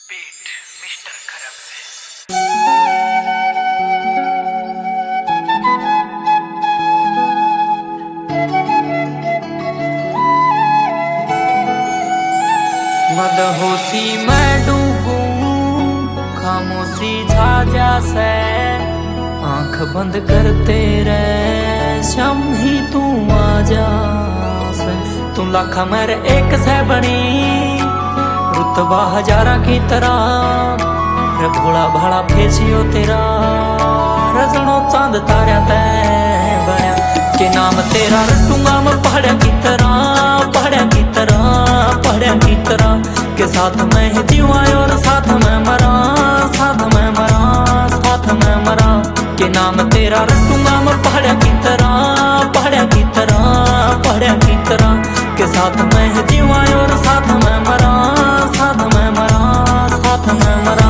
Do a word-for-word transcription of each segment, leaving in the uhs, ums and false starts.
Beat mister खरब मदहोशी मैं डूबूं खामोशी छा जासे, आंख बंद करते रह श्याम ही तू आ जासे। तू लाखा मेरे एक से बनी रुतबा हजारा की तरह, रे भोला भाला फेसियो तेरा रजनो चांद तारा तै बया। के नाम तेरा रटूंगा मैं पहाड़ा की तरह, पहाड़ा की तरह, पहाड़ा की तरह। के साथ में जीवा और साथ में मरा, साथ में मरा, साथ में मरा। के नाम तेरा रटूंगा मैं पहाड़ा की तरह, पहाड़ा की तरह, पहाड़ा की तरह। के साथ में जीवा और साथ में मरा, साथ में मरा, साथ में मरा।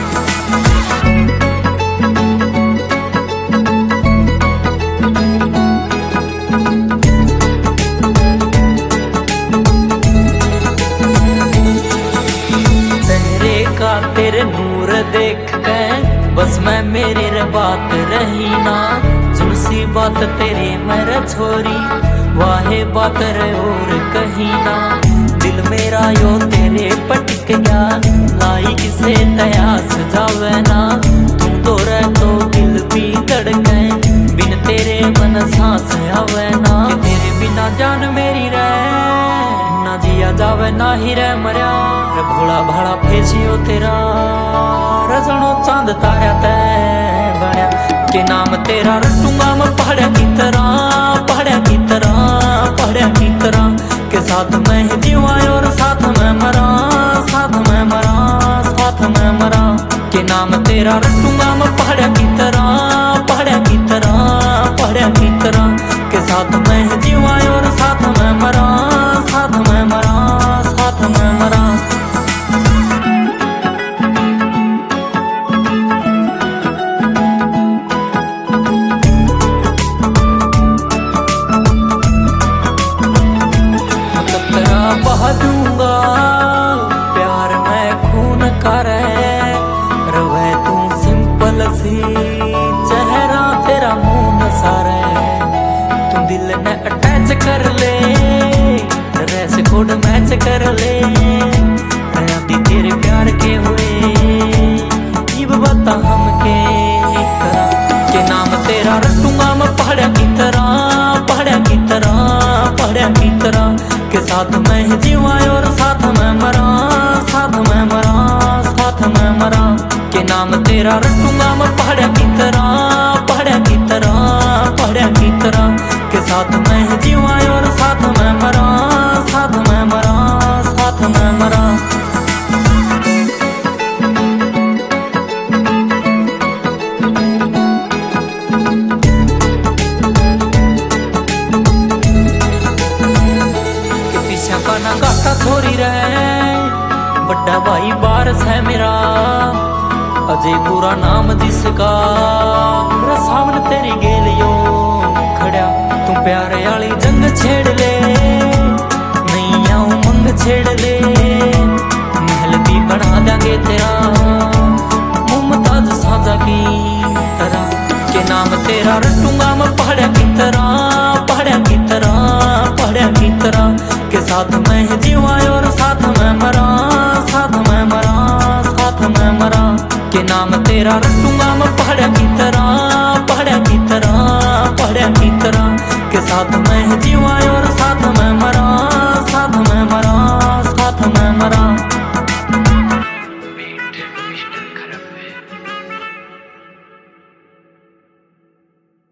तेरे नूर देख के बस मैं मेरी रे बात रही ना, जुलसी बात तेरी मेरे छोरी वाहे बात रे और कहीं ना। दिल मेरा यो तेरे पटक गया लाई किसे तयास जावे ना। तुम तो रे तो दिल भी धड़के बिन तेरे मन सांस आवे ना। तेरे बिना जान मेरी रे ना जिया जावे ना ही रे मरिया। रे भोला भाला फेसियो तेरा रजनो चांद तारा तै बया। के नाम तेरा रटूंगा मैं पहाड़ा की तरह, पहाड़ा की तरह, पहाड़ा की तरह। के साथ में जीवा और साथ में मरा, साथ में मरा, साथ में मरा। के नाम तेरा रटूंगा मैं पहाड़ा की तरह, पहाड़ा की तरह, पहाड़ा की तरह। के साथ में जीवा और साथ में मरा, साथ में मरा, साथ में मरा। दूंगा प्यार में खून करे रवे तू सिंपल सी चेहरा तेरा मुंह न सारे। तू दिल ने अटैच कर ले रेस कोड मैच कर ले। आदि तेरे प्यार के हुए इब बता हम के करा। के नाम तेरा रटूंगा मैं पहाड़ा की तरह, पहाड़ा की तरह, पहाड़ा की तरह। के साथ में जीवा और साथ में मरा, साथ में मरा, साथ में मरा। के नाम तेरा रटूंगा मैं पहाड़ा की तरह, पहाड़ा की तरह, पहाड़ा की तरह। के साथ में जीवा और साथ में मरा, साथ में मरा, साथ में मरा। ना गाता छोरी रहे बड़ा भाई बारस है मेरा, अजय पूरा नाम जिसका मेरा सामने तेरी गेलियो खड़ा। तू प्यारे वाली जंग छेड़ ले नहीं आऊं मंग छेड़ ले। महल भी बना देंगे तेरा मुमताज साजा की तरह। के नाम तेरा रटूंगा मैं पहाड़ा की तरह, पहाड़ा की तरह, पहाड़ा की तरह। के साथ में जीवा और साथ में मरा, साथ में मरा, साथ में मरा। के नाम तेरा रटूंगा मैं पहाड़ा की तरह,